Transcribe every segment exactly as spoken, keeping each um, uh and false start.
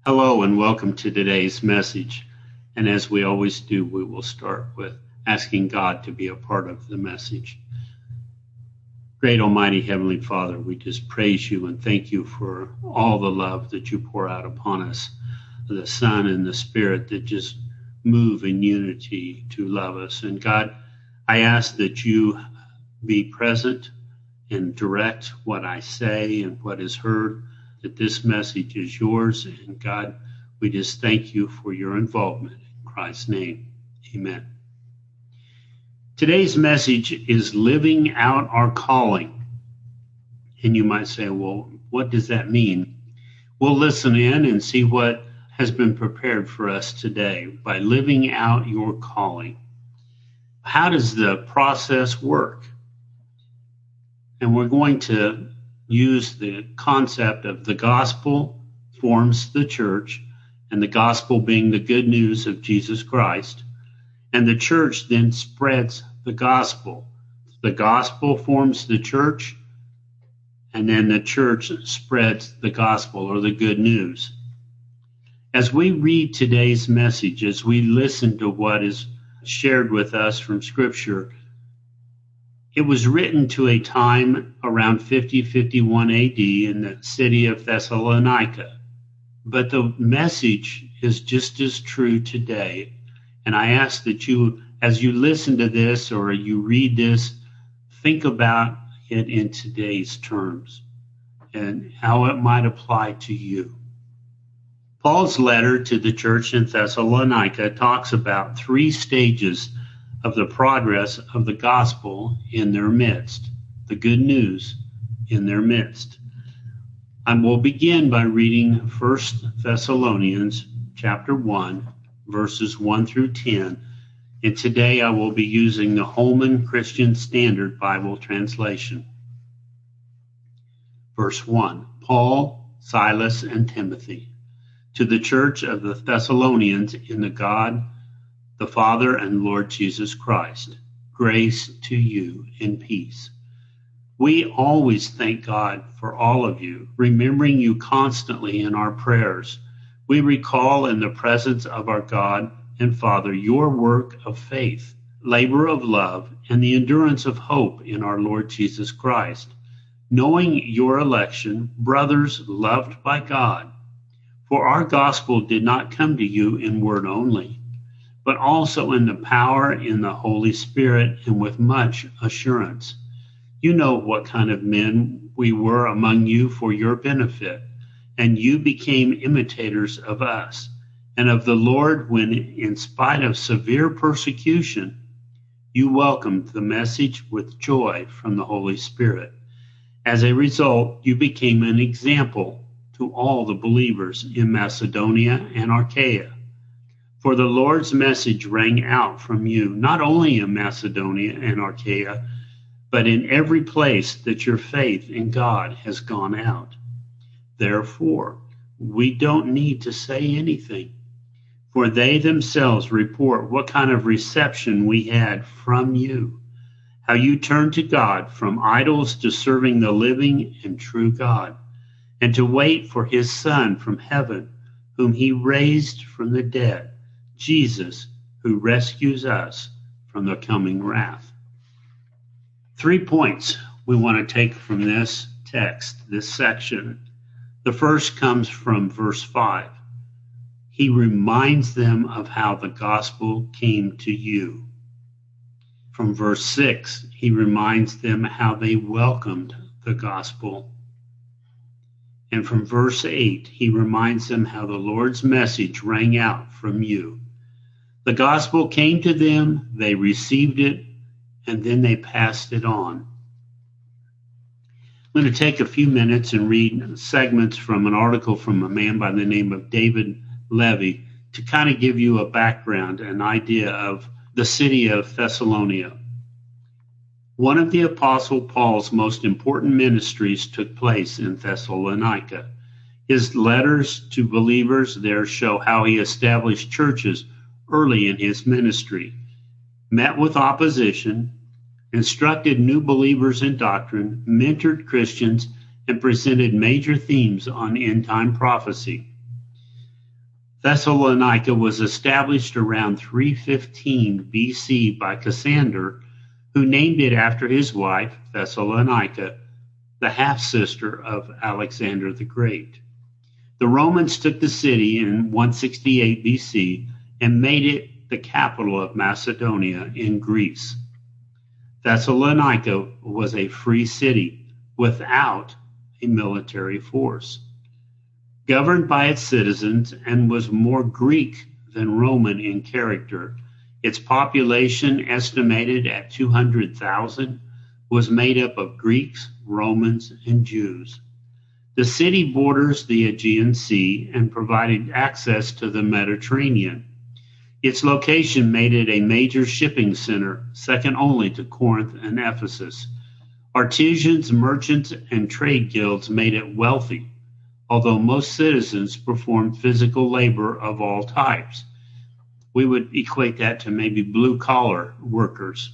Hello and welcome to today's message. And as we always do, we will start with asking God to be a part of the message. Great Almighty Heavenly Father, we just praise you and thank you for all the love that you pour out upon us, the Son and the Spirit that just move in unity to love us. And God, I ask that you be present and direct what I say and what is heard, that this message is yours. And God, we just thank you for your involvement. In Christ's name, amen. Today's message is living out our calling. And you might say, well, what does that mean? We'll listen in and see what has been prepared for us today by living out your calling. How does the process work? And we're going to use the concept of the gospel forms the church, and the gospel being the good news of Jesus Christ, and the church then spreads the gospel. The gospel forms the church, and then the church spreads the gospel or the good news. As we read today's message, as we listen to what is shared with us from Scripture, it was written to a time around fifty fifty-one A D in the city of Thessalonica. But the message is just as true today. And I ask that you, as you listen to this or you read this, think about it in today's terms and how it might apply to you. Paul's letter to the church in Thessalonica talks about three stages of the progress of the gospel in their midst, the good news in their midst. I will begin by reading First Thessalonians chapter one, verses one through ten, and today I will be using the Holman Christian Standard Bible translation. Verse one, Paul, Silas, and Timothy, to the church of the Thessalonians in the God, the Father and Lord Jesus Christ, grace to you and peace. We always thank God for all of you, remembering you constantly in our prayers. We recall in the presence of our God and Father your work of faith, labor of love, and the endurance of hope in our Lord Jesus Christ, knowing your election, brothers loved by God. For our gospel did not come to you in word only, but also in the power in the Holy Spirit and with much assurance. You know what kind of men we were among you for your benefit, and you became imitators of us and of the Lord when, in spite of severe persecution, you welcomed the message with joy from the Holy Spirit. As a result, you became an example to all the believers in Macedonia and Achaia. For the Lord's message rang out from you, not only in Macedonia and Achaia, but in every place that your faith in God has gone out. Therefore, we don't need to say anything, for they themselves report what kind of reception we had from you, how you turned to God from idols to serving the living and true God, and to wait for his Son from heaven, whom he raised from the dead, Jesus, who rescues us from the coming wrath. Three points we want to take from this text, this section. The first comes from verse five. He reminds them of how the gospel came to you. From verse six, he reminds them how they welcomed the gospel. And from verse eight, he reminds them how the Lord's message rang out from you. The gospel came to them, they received it, and then they passed it on. I'm going to take a few minutes and read segments from an article from a man by the name of David Levy to kind of give you a background, an idea of the city of Thessalonica. One of the Apostle Paul's most important ministries took place in Thessalonica. His letters to believers there show how he established churches early in his ministry, met with opposition, instructed new believers in doctrine, mentored Christians, and presented major themes on end-time prophecy. Thessalonica was established around three fifteen B C by Cassander, who named it after his wife, Thessalonica, the half-sister of Alexander the Great. The Romans took the city in one sixty-eight B C and made it the capital of Macedonia in Greece. Thessalonica was a free city without a military force, governed by its citizens, and was more Greek than Roman in character. Its population, estimated at two hundred thousand, was made up of Greeks, Romans, and Jews. The city borders the Aegean Sea and provided access to the Mediterranean. Its location made it a major shipping center, second only to Corinth and Ephesus. Artisans, merchants, and trade guilds made it wealthy, although most citizens performed physical labor of all types. We would equate that to maybe blue-collar workers.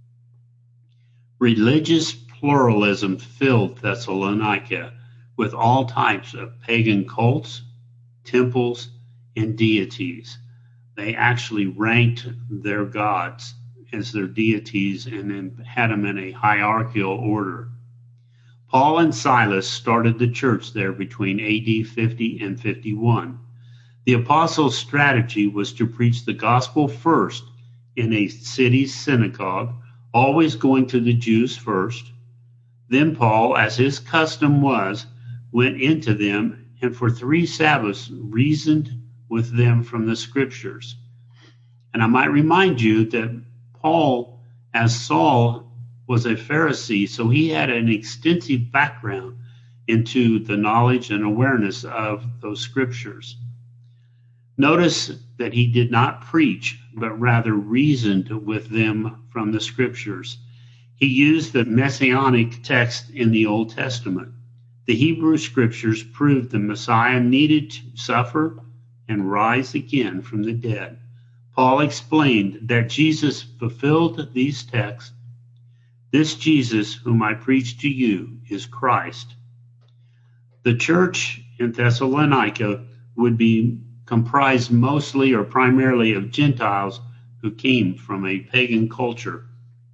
Religious pluralism filled Thessalonica with all types of pagan cults, temples, and deities. They actually ranked their gods as their deities and then had them in a hierarchical order. Paul and Silas started the church there between A D fifty and fifty-one. The apostles' strategy was to preach the gospel first in a city's synagogue, always going to the Jews first. Then Paul, as his custom was, went into them and for three Sabbaths reasoned with them from the scriptures. And I might remind you that Paul, as Saul, was a Pharisee, so he had an extensive background into the knowledge and awareness of those scriptures. Notice that he did not preach, but rather reasoned with them from the scriptures. He used the messianic text in the Old Testament. The Hebrew scriptures proved the Messiah needed to suffer and rise again from the dead. Paul explained that Jesus fulfilled these texts. This Jesus whom I preach to you is Christ. The church in Thessalonica would be comprised mostly or primarily of Gentiles who came from a pagan culture.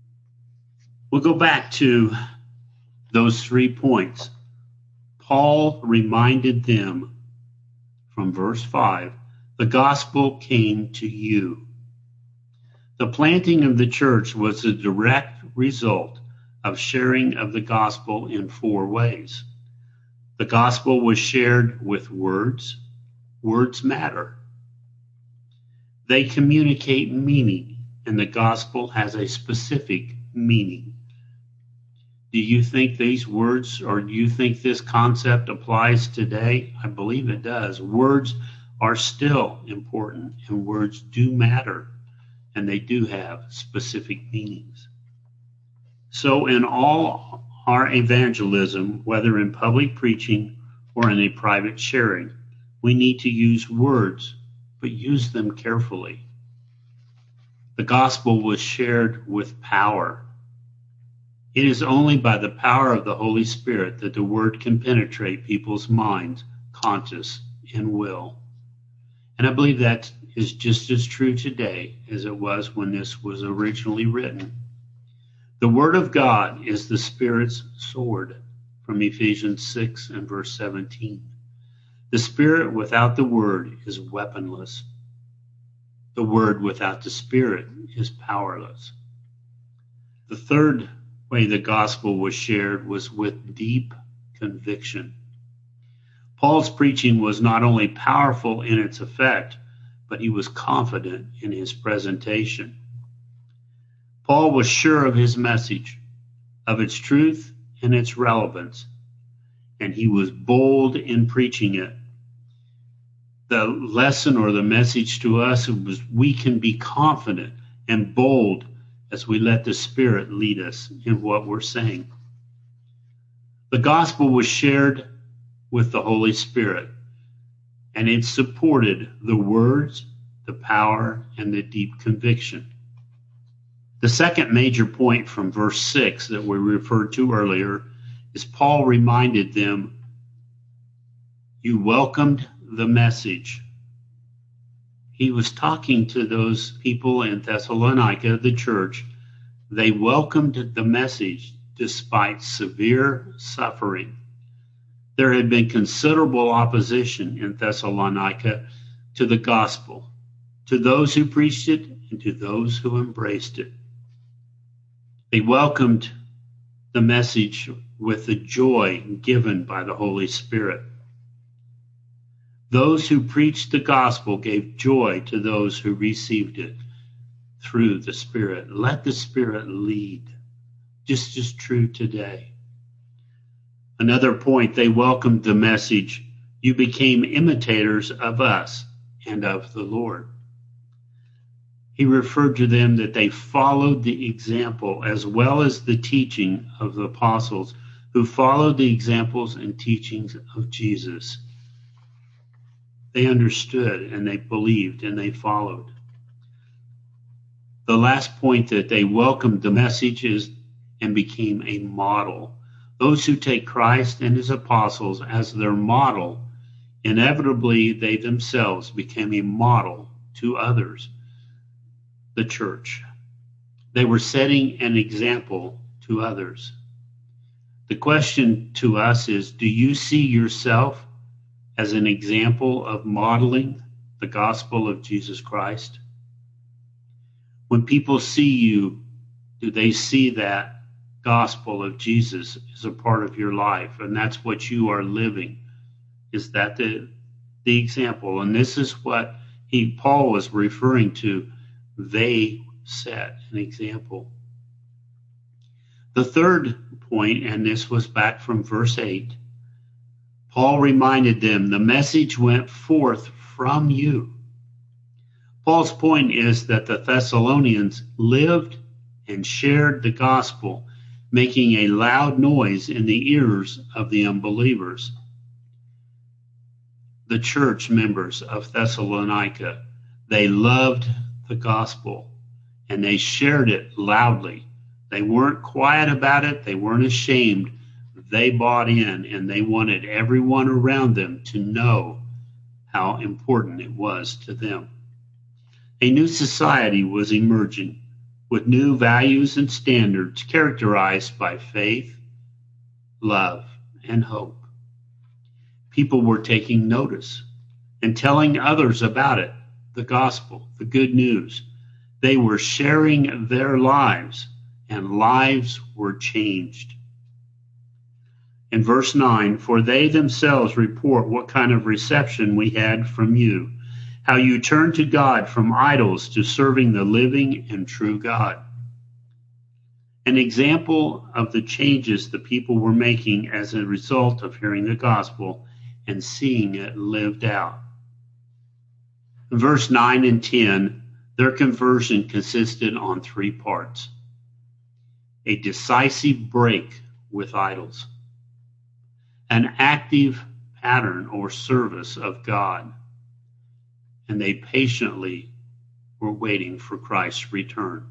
We'll go back to those three points. Paul reminded them from verse five, the gospel came to you. The planting of the church was a direct result of sharing of the gospel in four ways. The gospel was shared with words. Words matter. They communicate meaning, and the gospel has a specific meaning. Do you think these words, or do you think this concept applies today? I believe it does. Words are still important, and words do matter, and they do have specific meanings. So in all our evangelism, whether in public preaching or in a private sharing, we need to use words, but use them carefully. The gospel was shared with power. It is only by the power of the Holy Spirit that the word can penetrate people's minds, conscience, and will. And I believe that is just as true today as it was when this was originally written. The word of God is the Spirit's sword, from Ephesians six and verse seventeen. The Spirit without the word is weaponless. The word without the Spirit is powerless. The third way the gospel was shared was with deep conviction. Paul's preaching was not only powerful in its effect, but he was confident in his presentation. Paul was sure of his message, of its truth and its relevance, and he was bold in preaching it. The lesson or the message to us was we can be confident and bold as we let the Spirit lead us in what we're saying. The gospel was shared with the Holy Spirit, and it supported the words, the power, and the deep conviction. The second major point from verse six that we referred to earlier is Paul reminded them, you welcomed the message. he was talking to those people in Thessalonica, the church. They welcomed the message despite severe suffering. There had been considerable opposition in Thessalonica to the gospel, to those who preached it and to those who embraced it. They welcomed the message with the joy given by the Holy Spirit. Those who preached the gospel gave joy to those who received it through the Spirit. Let the Spirit lead, just as true today. Another point, they welcomed the message, you became imitators of us and of the Lord. He referred to them that they followed the example as well as the teaching of the apostles who followed the examples and teachings of Jesus. They understood and they believed and they followed. The last point, that they welcomed the message is and became a model. Those who take Christ and his apostles as their model, inevitably they themselves became a model to others, the church. They were setting an example to others. The question to us is, do you see yourself as an example of modeling the gospel of Jesus Christ? When people see you, do they see that gospel of Jesus as a part of your life, and that's what you are living? Is that the the example? And this is what he Paul was referring to. They set an example. The third point, and this was back from verse eight, Paul reminded them the message went forth from you. Paul's point is that the Thessalonians lived and shared the gospel, making a loud noise in the ears of the unbelievers. The church members of Thessalonica, they loved the gospel and they shared it loudly. They weren't quiet about it. They weren't ashamed. They bought in and they wanted everyone around them to know how important it was to them. A new society was emerging with new values and standards characterized by faith, love, and hope. People were taking notice and telling others about it, the gospel, the good news. They were sharing their lives, and lives were changed. In verse nine, for they themselves report what kind of reception we had from you, how you turned to God from idols to serving the living and true God. An example of the changes the people were making as a result of hearing the gospel and seeing it lived out. In verse nine and ten, their conversion consisted on three parts: a decisive break with idols, an active pattern or service of God, and they patiently were waiting for Christ's return,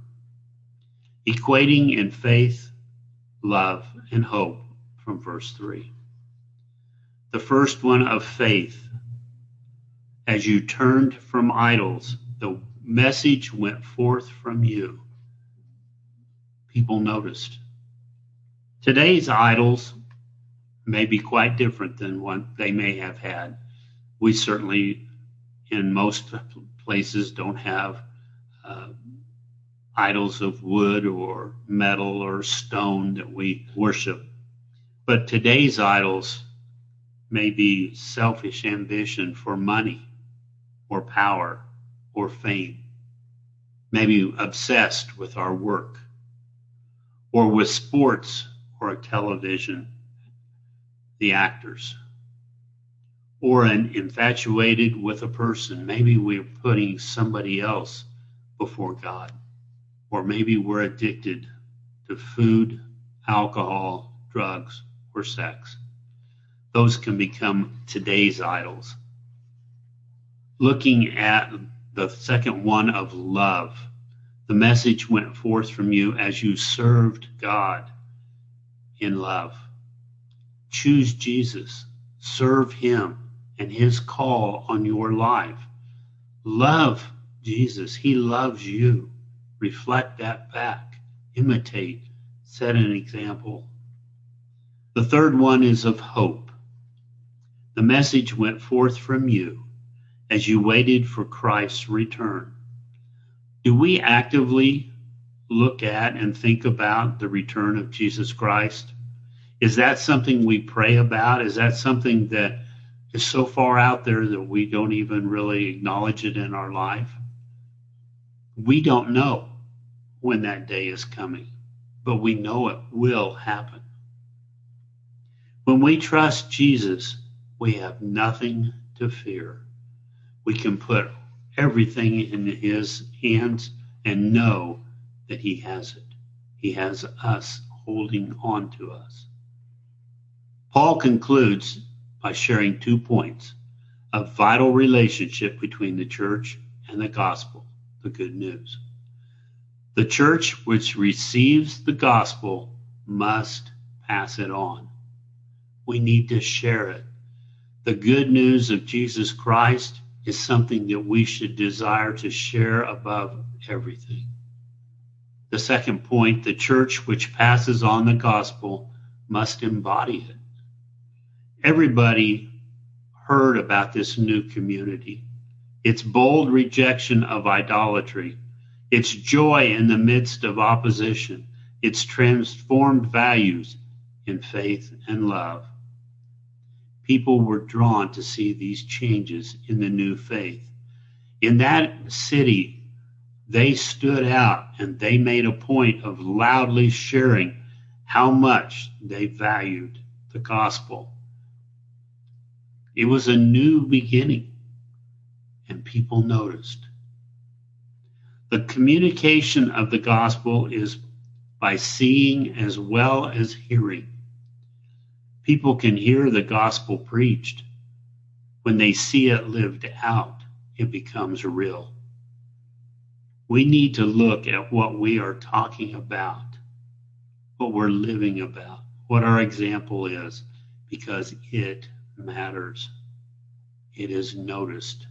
equating in faith, love, and hope from verse three. The first one of faith. As you turned from idols, the message went forth from you. People noticed. Today's idols may be quite different than what they may have had. We certainly, in most places, don't have uh, idols of wood or metal or stone that we worship. But today's idols may be selfish ambition for money or power or fame, maybe obsessed with our work or with sports or television, the actors, or an infatuated with a person. Maybe we're putting somebody else before God, or maybe we're addicted to food, alcohol, drugs, or sex. Those can become today's idols. Looking at the second one of love, the message went forth from you as you served God in love. Choose Jesus, serve him and his call on your life. Love Jesus. He loves you. Reflect that back. Imitate. Set an example. The third one is of hope. The message went forth from you as you waited for Christ's return. Do we actively look at and think about the return of Jesus Christ? Is that something we pray about? Is that something that is so far out there that we don't even really acknowledge it in our life? We don't know when that day is coming, but we know it will happen. When we trust Jesus, we have nothing to fear. We can put everything in his hands and know that he has it. He has us holding on to us. Paul concludes by sharing two points: a vital relationship between the church and the gospel, the good news. The church which receives the gospel must pass it on. We need to share it. The good news of Jesus Christ is something that we should desire to share above everything. The second point, the church which passes on the gospel must embody it. Everybody heard about this new community, its bold rejection of idolatry, its joy in the midst of opposition, its transformed values in faith and love. People were drawn to see these changes in the new faith. In that city, they stood out and they made a point of loudly sharing how much they valued the gospel. It was a new beginning, and people noticed. The communication of the gospel is by seeing as well as hearing. People can hear the gospel preached. When they see it lived out, it becomes real. We need to look at what we are talking about, what we're living about, what our example is, because it matters. It is noticed.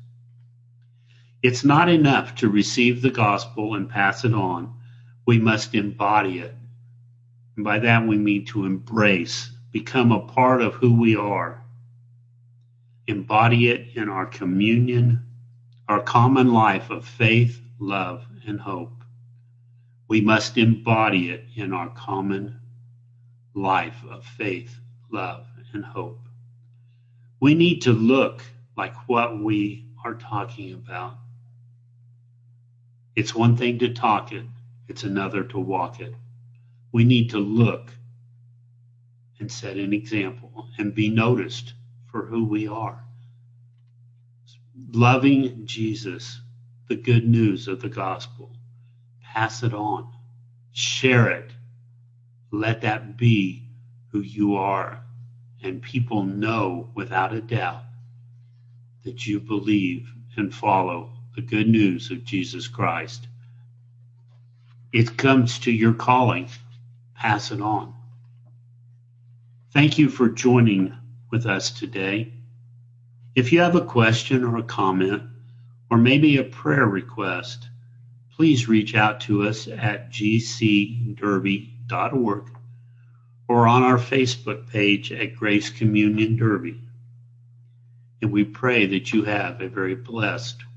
It's not enough to receive the gospel and pass it on. We must embody it. And by that we mean to embrace, become a part of who we are. Embody it in our communion, our common life of faith, love, and hope. We must embody it in our common life of faith, love, and hope. We need to look like what we are talking about. It's one thing to talk it, it's another to walk it. We need to look and set an example and be noticed for who we are. Loving Jesus, the good news of the gospel. Pass it on. Share it. Let that be who you are. And people know without a doubt that you believe and follow the good news of Jesus Christ. It comes to your calling. Pass it on. Thank you for joining with us today. If you have a question or a comment, or maybe a prayer request, please reach out to us at g c derby dot org or on our Facebook page at Grace Communion Derby. And we pray that you have a very blessed